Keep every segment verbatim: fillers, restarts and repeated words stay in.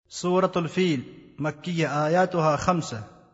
सूरतुल feel मक्की आयातुहा comes.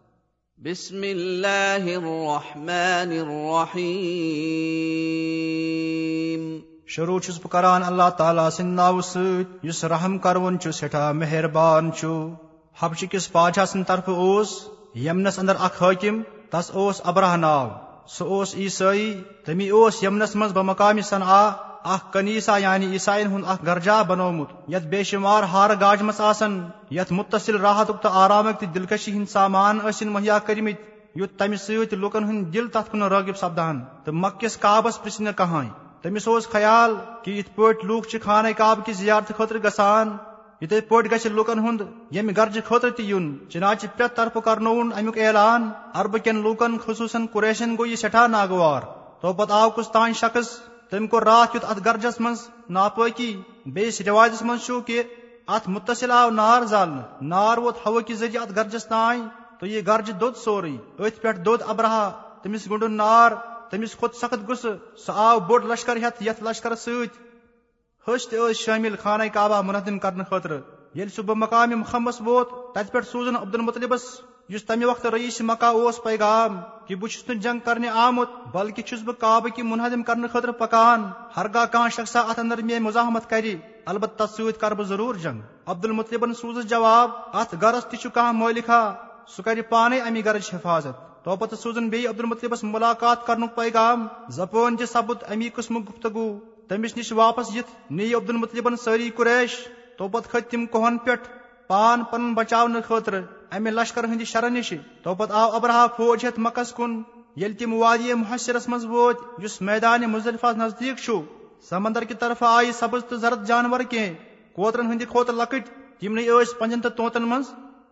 बिस्मिल्लाहिर्रहमानिर्रहीम। शुरू छुस बह करान अल्लाह ताला सिंद नाव सत युस रहम करवन छु सेठा मेहरबान छु। हबश किस बादशाह सिंद तरफ ओस यमनस अंदर अख हाकिम, तस ओस अब्राह नाव। सो ओस ईसाई, तमी ओस यमनस मज बमकाम सनआ अख कनीसा यानी ईसाइन हुन अख गरजा बनोमुत यत बेशुमार हार गाज मस आसन, यत मुत्तसिल राहतुक त आरामक त दिलकशी हिंद सामान असिन मुहैया करमित, युत तमि सत लुकन हुन दिल तथ कुन रागिब सपदान। तो मक्किस काबस प्रिसन कहां तमिस ओस ख्याल कि इत पट लूक च खाने काब की जियारत खतर गसान, इथे पट गछ लुकन हुंद यम गर्ज खतर त युन। चनाच प्रे तरफ करनोन अमुक ऐलान। अरब केन लूकन खुसूसन कुरैशन गो यह सेठा नागवार। तो पत आव कुस्तान शख्स तम को रात युत अत गर्जस मज नापाकी। बेस रिवायतस मज छु कि अत मुत्तसिल आव नार जालन, नार वोत हवा की जरिए अत गर्जस ताई, तो ये गर्ज दोद सोरी। अथ पे दोद अब्राह, तमिस गुंडुन नार, तमिस खोत सख्त गुस। सह आव बोड़ लश्कर हेत, यथ लश्कर सत हस त शामिल खाना काबा मुनहदिम करने खतर। ये सह बमकाम मुखम्मस वोत, तत पे सूजन अब्दुल मुत्तलिबस युस तमे वक्त रईस मक्का ओस पैगाम कि बह छुस जंग करने आमुत, बल्कि छुस बह काबा की मुनहदिम करने खतर पकान। हरगा कह शख्सा अत अंदर मे मुजाहमत करी, अलबत्ता सत कर बह जरूर जंग। अब्दुल मुत्तलिबन सूजस जवाब, अत गरस ति कह मालिका, सह कर पाने अमी गरज हिफाजत। तो पत सूजन बे अब्दुल मुत्तलिबस मुलाकात करनुक पैगाम, जपोन ज सबुत अमी किस्म गुफ्तगू। तमिस निश वापस यित नी अब्दुल मुत्तलिबन सारी कुरैश। तो पत खत तिम कोहन पे पान पन बचावन खतर अमे लश्कर हंद शर निश। तो पत आव अब्राह फौज हेत मकस कुन। येल तिम वादी मुहस्सिरस मज वोत युस मैदान मुजदलिफा नजदीक छु, समंदर की तरफ आई सब्ज तो जरद जानवर के कोतरन हंद खोत लकट। तिमने पंजन तो तोतन मज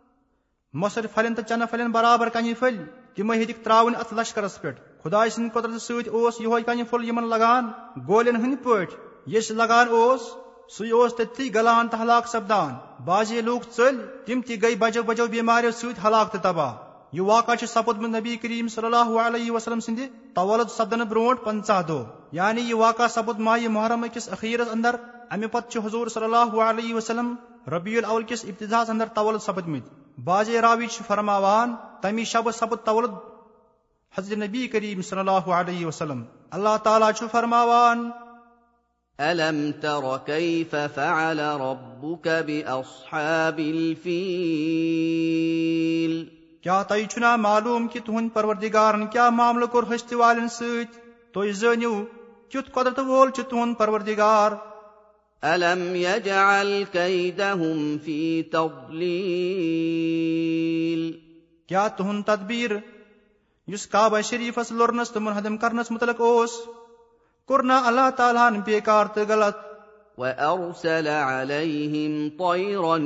मोसर फलन तो चन फलन बराबर कनि फल, तिमे हेदिक त्रावन अत लश्करस पे। खुदा सिंद कुदरत सत ओस यहोय कनि फुल यमन लगान गोलियन हंद पट। यस लगान ओस सु ओस तथी गलान तो हलाक सपदान। बाजे लूक चल, तिम ति गई बजो बजो बीमारियों सत हलाक तो तबाह। यह वाक़ा सपदमुत नबी करीम सल्लल्लाहु अलैहि वसल्लम सिंद तवलद सपदन ब्रोट पंचाह दो, यानी यह वाक़ा सपद माह मुहर्रम किस अखीरस अंदर। अमे पत हुजूर सल्लल्लाहु अलैहि वसल्लम रबीउल अव्वल किस इब्तिदास अंदर तवलद सपदमित। बाजे रावी फरमावान, तमी शब सपद तवलद हज़रत नबी करीम सल्लल्लाहु अलैहि वसल्लम। अल्लाह ताला छु फरमावान, अलम तर कैफ फअल रब्बुक बिअस्हाबिल फील। क्या तय छुना मालूम कि तुहन परवरदिगारन क्या मामलो कोर हस्ति वालन सत। तो जानियो क्युत कुदरत वोल छु तुहन परवरदिगार। अलम यजअल कैदहुम फी तضलील। क्या तुहन तदबीर युस काबा शरीफस लोरनस तो मुनहदम करनस मुतलक ओस कुरना अल्लाह ताला बेकार तो गलत। वअरसल अलैहिम तयरन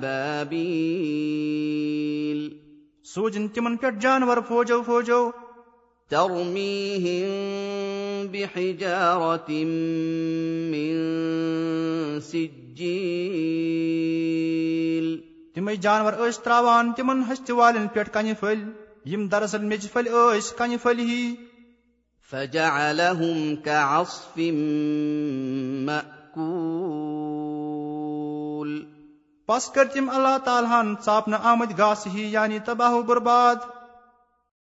अबाबील। सूजन तिमन पे जानवर फौजो फौजो। तरमीहिम बिहिजारतिम मिन सिज्जील। तिमै जानवर अस त्रावान तिमन हस्ति वालन पे कनि फल, यम दरअसल मेज फल अस कनि फल ही। फजअलहुम कअस्फिम मअकूल। पस कर तिम अल्लाह तालाहन चापन आमद गास ही यानी तबाह बर्बाद।